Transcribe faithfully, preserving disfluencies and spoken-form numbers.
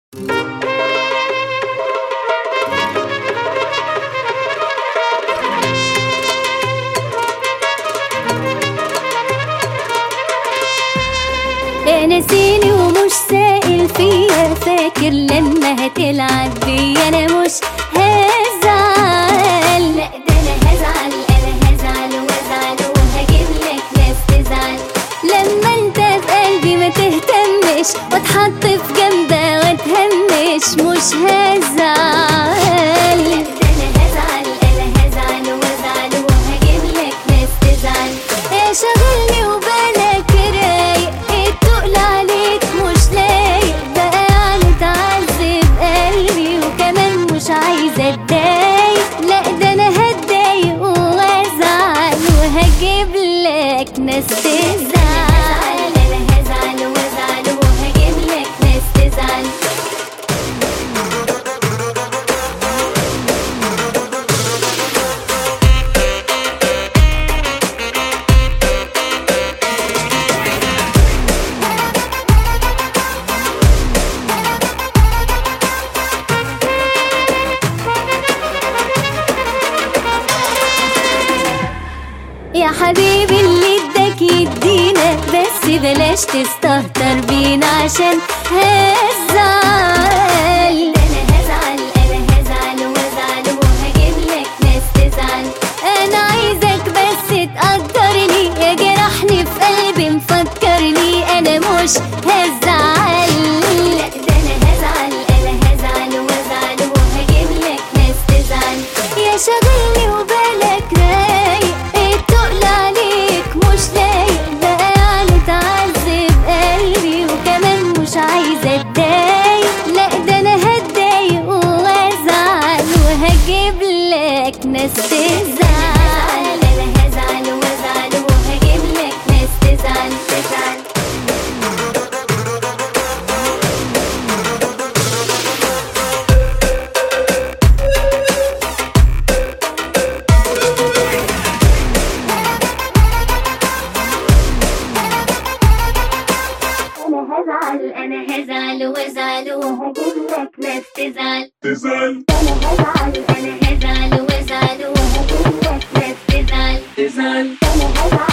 نسيني ومش سائل فيا، فاكر لما هتلعب بيا انا مش هزعل. لا ده انا هزعل، انا هزعل وازعل وهجيبلك ناس تزعل لما انت في قلبي ما تهتمش واتحط في جنبه واتهمش. مش هزعل، لا ده انا هزعل، انا هزعل وازعل وهجيبلك ناس تزعل. ايه شاغلني وبالك رايق، ايه تقول عليك مش لايق بقى يعني تعذب قلبي وكمان مش عايزه اتضايق. لا ده انا هتضايق وازعل وهجيبلك ناس تزعل. انا هزعل وازعل وهجيبلك ناس تزعل. يا حبيبي اللي اداك يدينا، بس بلاش تستهتر بينا عشان هزعل. انا هزعل، انا هزعل وازعل وهجيبلك ناس تزعل. انا عايزك بس تقدرني، يا جرحني في قلبي مفكرني انا مش هزعل. لا ده انا هزعل، انا هزعل وازعل وهجيبلك ناس تزعل. يا شاغلني وبالك رايق، ايه تقول عليك مش لايق بقى يعني تعذب قلبي وكمان مش عايزه اتضايق. لا ده انا هتضايق وازعل وهجيبلك ناس تزعل. انا هزعل وازعل وهجيبلك ناس تزعل تزعل. انا هزعل وازعل وهجيبلك ناس تزعل تزعل. انا هزعل، انا هزعل وازعل وهجيبلك ناس تزعل تزعل. انا هزعل.